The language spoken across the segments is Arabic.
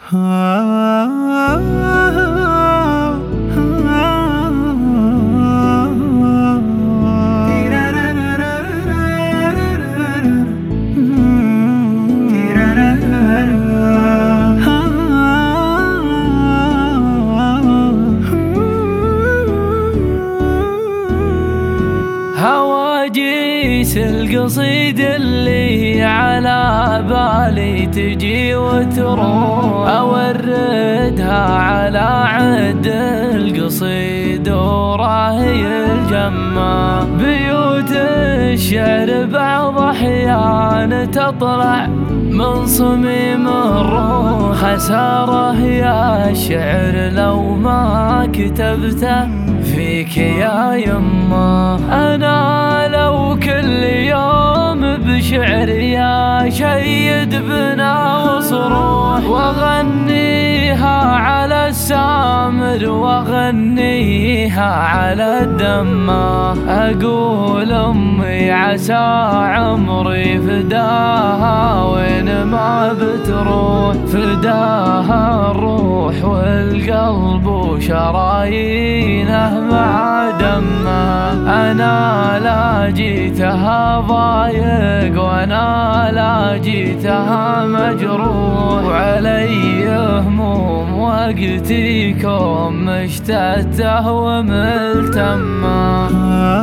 هواجيس القصيد اللي على بالي تجي وتروح، أوردها على عد القصيد وراهي الجمة. بيوت الشعر بعض أحيان تطلع من صميم الروح، خسارة يا شعر لو ما كتبته فيك يا يما. أنا لو كل يوم بشعر يا شيد بنا وصروح، وأغنيها على السامر وأغنيها على الدمة. أقول أمي عسى عمري فداها وين ما بتروح، فداها الروح والقلب وشرايينه مع دمه. أنا لا جيتها ضايق وأنا لا جيتها مجروح، وعلي هموم وقتيكم مشتته وملتمه.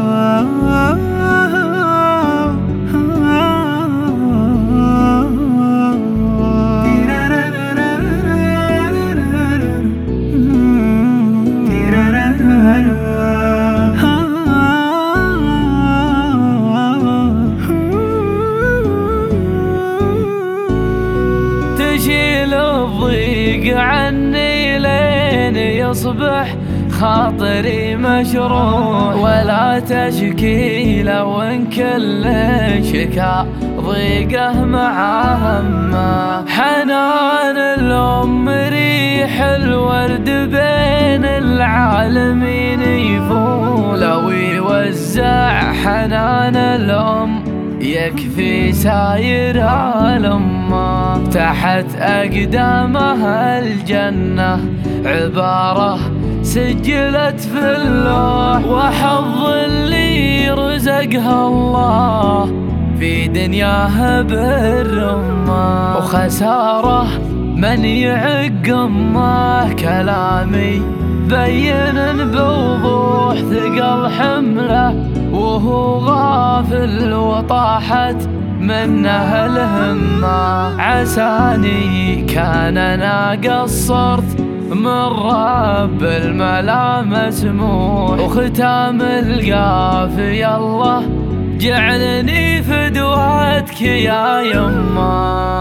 تشيل الضيق عني لين يصبح خاطري مشروح، ولا تشكي لو ان كل شكا ضيقه مع همه. حنان الأم ريح الورد بين العالمين يفول، لو يوزع حنان الأم يكفي ساير الأمة. تحت أقدامها الجنة عبارة سجلت في اللوح، وحظ اللي رزقها الله في دنياها بالرمة. وخسارة من يعق أمه، كلامي بين بوضوح ثقل حمله وهو غافل وطاحت منها الهمة. عساني كان أنا قصرت من رب الملا مسموح، وختام القافية الله جعلني فدوتك يا يما.